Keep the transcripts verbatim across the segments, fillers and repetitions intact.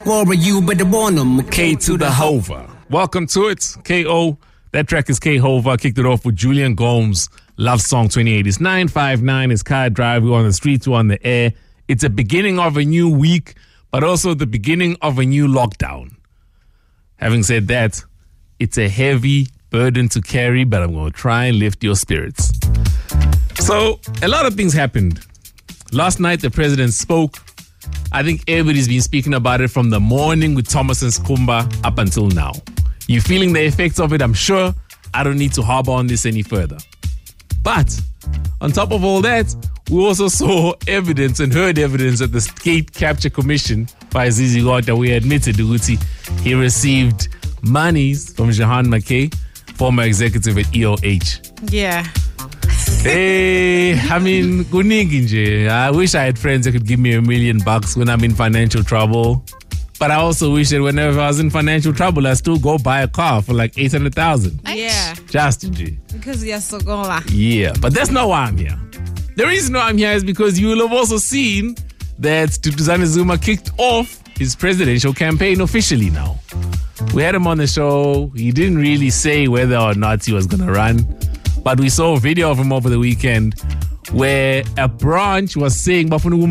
for you, but the one K to the Hova. Welcome to it, K O. That track is K Hova. Kicked it off with Julian Gomes. Love Song twenty-eight. It's nine five nine. It's Car Drive. We're on the streets. We're on the air. It's a beginning of a new week, but also the beginning of a new lockdown. Having said that, it's a heavy burden to carry, but I'm going to try and lift your spirits. So, a lot of things happened. Last night, the president spoke. I think everybody's been speaking about it from the morning with Thomas and Skumba up until now. You're feeling the effects of it, I'm sure. I don't need to harbor on this any further. But on top of all that, we also saw evidence and heard evidence at the State Capture Commission by Zizi Gota. We admitted Uguti he received monies from Jahan McKay, former executive at E O H. Yeah. Hey, I mean, kuningi nje. I wish I had friends that could give me a million bucks when I'm in financial trouble. But I also wish that whenever I was in financial trouble, I still go buy a car for like eight hundred thousand. Yeah. Just nje. Because you're so gola. Yeah, but that's not why I'm here. The reason why I'm here is because you will have also seen that Duduzane Zuma kicked off his presidential campaign officially now. We had him on the show. He didn't really say whether or not he was going to run. But we saw a video of him over the weekend where a branch was saying,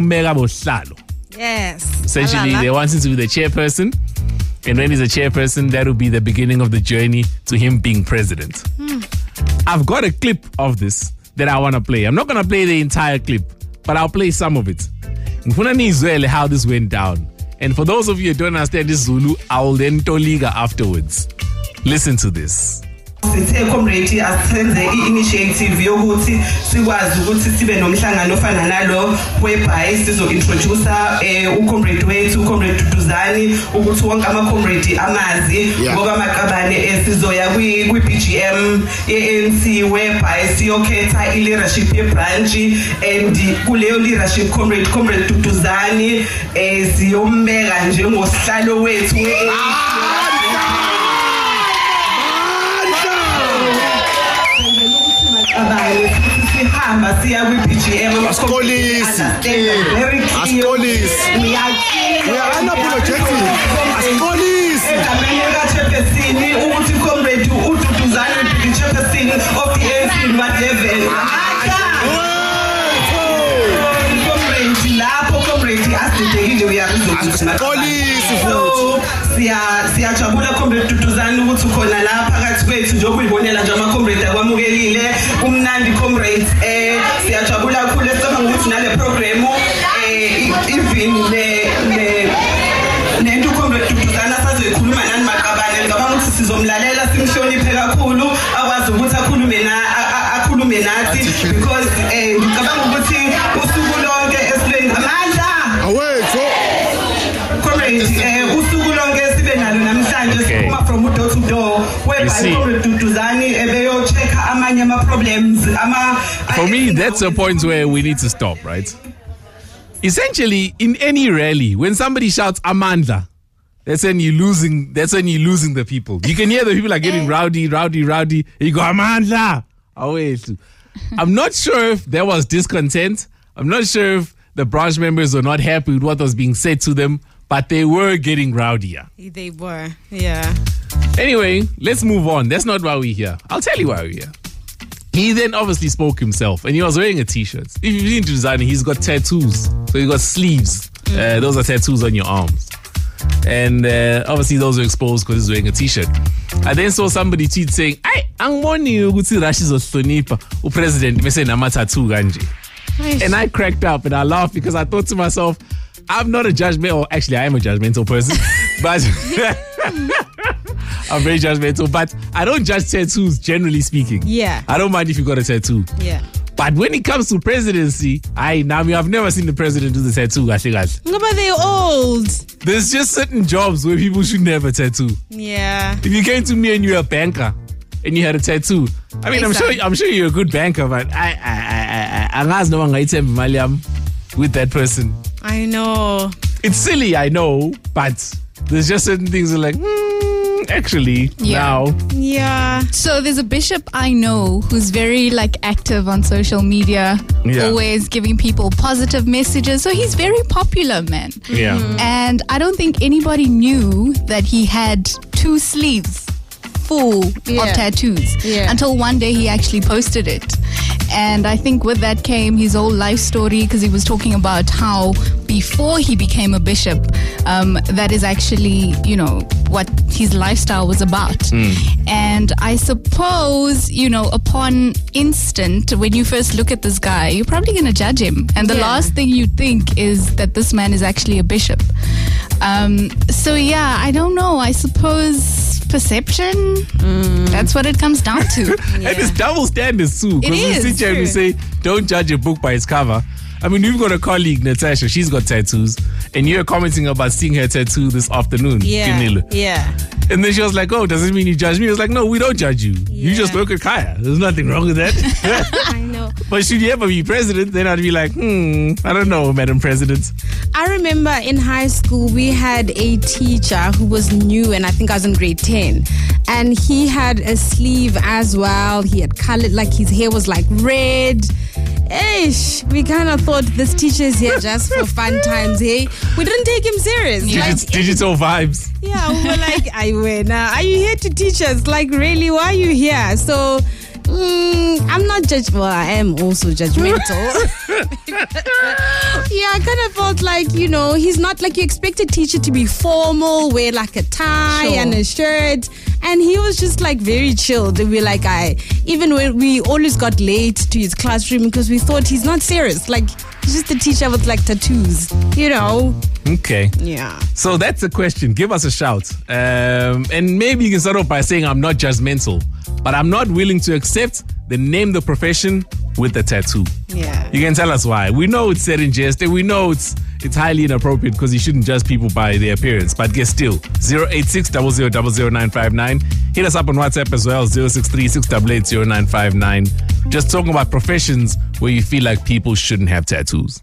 yes. Essentially, they want him to be the chairperson. And when he's a chairperson, that will be the beginning of the journey to him being president. Hmm. I've got a clip of this that I want to play. I'm not going to play the entire clip, but I'll play some of it. How this went down. And for those of you who don't understand this Zulu, I'll then toliga afterwards. Listen to this. Sithe comrade asenze i-initiative yokuthi sikwazi ukuthi sibe nomhlangano ofana nalo whereby sizo introduce eh ucomrade wethu ucomrade Duduzane ukuthi wonke ama comrade amazi ngoba amaqabane esizoya kwi B G M A N C whereby siyokhetha i leadership ye branch and kuleyo leadership comrade comrade Duduzane eh siyombeka njengosihlalo wethu sihamba siya kwi B G M asikolisi asikolisi we are unapologetic asikolisi egameni kaChepesini ukuthi comrade uDuduzane be chairperson of the A N C whatever comrade lapho comrade asidekile uyasikolisi futhi siya siyajabula comrade Duduzane ukuthi ukhona la phakathi kwethu nje okuyibonela nje ama comrade akwamukelile umnandi comrades eh siyajabula kakhulu esicabanga ukuthi nale program eh even le le nento comrade Duduzane asazoyikhuluma nani maqabane ngicabanga ukuthi sizomlalela simhloniphe kakhulu akwazi ukuthi akhulume na akhulume nathi because eh ngicabanga ukuthi usuku lonke esilweni amandla awethu comrade eh usuku lonke sibe nalo namhlanje siphuma from door to door whereby comrade Duduzane ebeyo check amanye ama problems ama For me, that's a point where we need to stop, right? Essentially, in any rally, when somebody shouts Amandla, that's when you're losing. That's when you're losing the people. You can hear the people are getting rowdy, rowdy, rowdy. You go Amandla. I'm not sure if there was discontent. I'm not sure if the branch members were not happy with what was being said to them, but they were getting rowdier. They were, yeah. Anyway, let's move on. That's not why we're here. I'll tell you why we're here. He then obviously spoke himself, and he was wearing a t-shirt. If you've seen Duduzane, he's got tattoos. So he's got sleeves. Mm. Uh, those are tattoos on your arms. And uh, obviously those are exposed because he's wearing a t-shirt. I then saw somebody tweet saying, "Ay, angiboni ukuthi Rashi zohlonipha upresident bese nama tattoo kanje." And I cracked up and I laughed because I thought to myself, I'm not a judgmental, or actually I am a judgmental person, but I'm very judgmental, but I don't judge tattoos generally speaking. Yeah. I don't mind if you got a tattoo. Yeah. But when it comes to presidency, I Nami, I've never seen the president do the tattoo. I think I. No, but they're old. There's just certain jobs where people shouldn't have a tattoo. Yeah. If you came to me and you're a banker and you had a tattoo, I mean, I'm sure, I'm sure you're a good banker, but I, I, I, I, I, no one with that person. I know. It's silly, I know, but there's just certain things that are like, hmm, actually, Yeah. now. Yeah. So there's a bishop I know who's very like active on social media, Yeah. always giving people positive messages. So he's very popular, man. Yeah. And I don't think anybody knew that he had two sleeves full Yeah. of tattoos Yeah. until one day he actually posted it. And I think with that came his whole life story, because he was talking about how before he became a bishop, um, that is actually, you know, what his lifestyle was about. And I suppose, you know, upon instant, when you first look at this guy, you're probably going to judge him. And the Yeah. last thing you think is that this man is actually a bishop. Um, so, yeah, I don't know. I suppose perception, that's what it comes down to. And it's double standards too. Because we is, sit here and we say, don't judge a book by its cover. I mean, we've got a colleague, Natasha, she's got tattoos, and you're commenting about seeing her tattoo this afternoon. Yeah. Kinelo. Yeah. And then she was like, oh, does it mean you judge me? I was like, no, we don't judge you. You Yeah. just look at Kaya. There's nothing wrong with that. I know. But should you ever be president, then I'd be like, hmm, I don't know, Madam President. I remember in high school, we had a teacher who was new, and I think I was in grade ten. And he had a sleeve as well. He had colored, like his hair was like red. Ish, we kind of thought this teacher is here just for fun times, hey? We didn't take him serious. Digit- Like, digital vibes. yeah, we were like, I win. Uh, are you here to teach us? Like, really, why are you here? So, mm, I'm not judged. Well, I am also judgmental. Yeah, I kind of felt like, you know, he's not like you expect a teacher to be formal, wear like a tie Sure. and a shirt. And he was just like very chilled. We were like, I, even when we always got late to his classroom because we thought he's not serious. Like, he's just a teacher with like tattoos, you know? Okay. Yeah. So that's the question. Give us a shout. Um, and maybe you can start off by saying, I'm not judgmental, but I'm not willing to accept the name the profession with the tattoo. Yeah. You can tell us why. We know it's said in jest, and we know it's it's highly inappropriate because you shouldn't judge people by their appearance. But guess still, zero eight six, zero zero zero zero nine five nine. Hit us up on WhatsApp as well, zero six three, six eight eight, zero nine five nine. Just talking about professions where you feel like people shouldn't have tattoos.